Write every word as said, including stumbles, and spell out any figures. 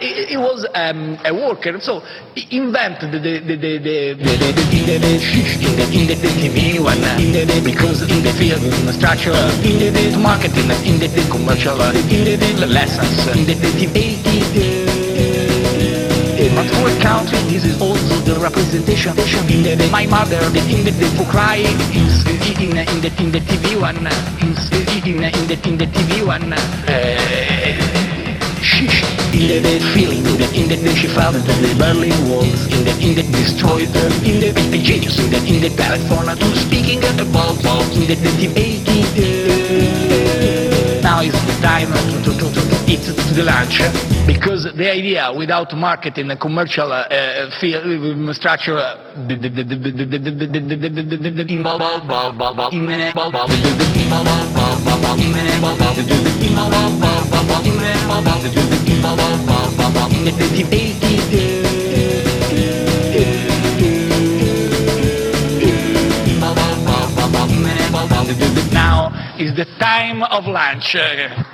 He, he was um, a worker, so he invented the the the the the, the, the, the, the shish in the in the, the T V one in the, the, because in the film structure in the, the marketing in the, the commercial in the, the lessons in the, the T V. But for a country, this is also the representation. In the, the, my mother, the, in the, the for cry is in, in the in the T V one is in, in the in the T V one. Uh, Shish, in the, the feeling, in the, in the, she felt that the Berlin walls, in the, in the destroyed, in the, the genius, in the, in the telephone, to speaking about, in the, the debate. Now is the time to, to, to, to eat to the lunch, because the idea without marketing and commercial uh, uh, structure, the, the, the, the, the, the, the, the, the, the, the, now is the time of lunch.